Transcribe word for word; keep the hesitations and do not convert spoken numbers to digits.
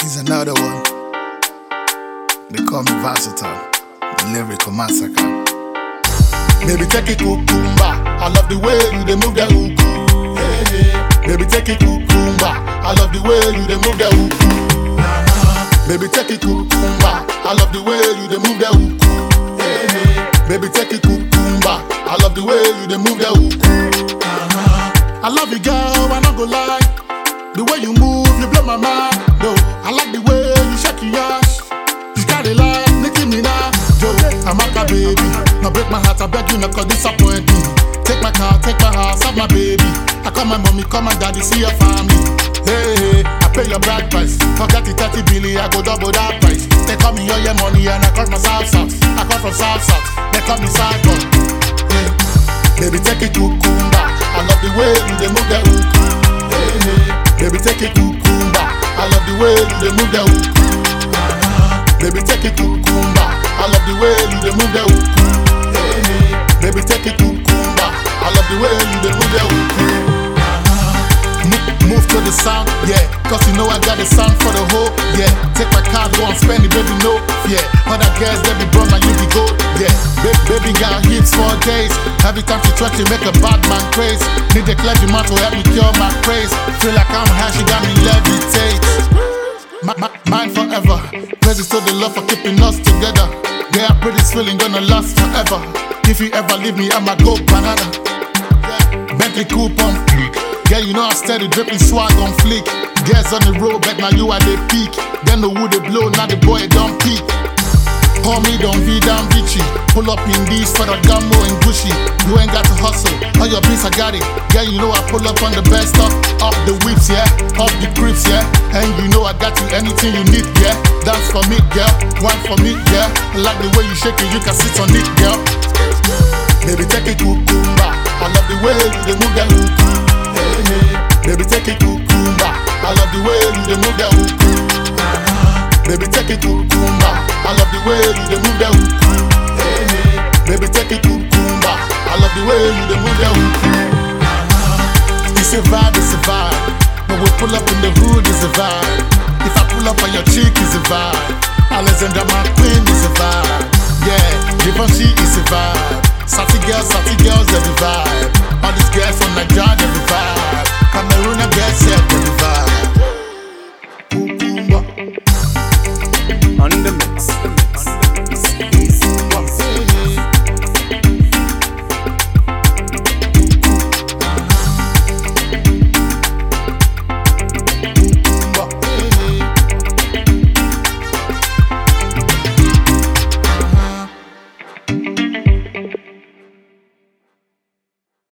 Here's another one. They call me Versatile, the lyrical massacre. Baby, take it cucumba. I love the way you they move that hookoo. Hey, hey. Baby, take it cucumba. I love the way you they move that hookoo. Baby, take it cucumba. I love the way you they move that hookoo. Hey, hey. Baby, take it cucumba. I love the way you they move that hookoo. I love you, girl. I'm not gonna lie. The way you move, you blow my mind. No, I like the way you shake your ass. You got it like Nicki Minaj. Joe, I'm a baby. Now break my heart, I beg you, not cause disappoint me. Take my car, take my house, have my baby. I call my mommy, call my daddy, see your family. Hey, hey, I pay your bride price. Forget the thirty billion, I go double that price. They call me all your money and I call my South South. I come from South South, they call me Cycle. Hey, baby, take it cucumba. I love the way you they move that hookoo. Hey, hey, baby, take it cucumba. I love the way you they move that hookoo. Baby, take it cucumba. I love the way you they move that hookoo. Hey, hey, baby, take it cucumba. I love the way you they move that hookoo. Move to the sound, yeah. Cause you know I got the sound for the whole, yeah. Take my card, go and spend it, baby, no, yeah. Other girls, they be brown and you be gold, yeah. Baby, baby got hips for days. Every time she twerk, she make a bad man craze. Need a clergy man to help me cure my praise. Feel like I'm high, she got me levitate. My, my, mine forever. Praises to the love for keeping us together. Yeah, I pray this feeling gonna last forever. If you ever leave me, I'ma go banana. Bentley coupe on fleek. Yeah, you know I steady dripping swag on fleek. Girls on the road, bet now you are the peak. Then the wood they blow, now the boy don't peak. Call me don't be damn bitchy. Pull up in these for the Gambo and Gucci. You ain't got to hustle, all your beats I got it. Yeah, you know I pull up on the best stuff. Up the whips, yeah, up the crips, yeah. And you know I got you anything you need, yeah. Dance for me, girl, wine for me, yeah. I like the way you shake it, you can sit on it, girl. Baby, take it cucumba. I love the way you move that hookoo. Hey, hey. Baby, take it cucumba. I love the way you move that hookoo. Baby, take it cucumba. I love the way you move that hookoo. Hey, hey. Baby, take it cucumba. I love the way you move that hookoo. It's a vibe, it's a vibe. When we pull up in the hood, it's a vibe. If I pull up on your cheek, it's a vibe. Alexandra McQueen is a vibe. Yeah, Givenchy is a vibe. Sassy girls, sassy girls, every vibe. All these girls from Nigeria, every vibe. Cameroon,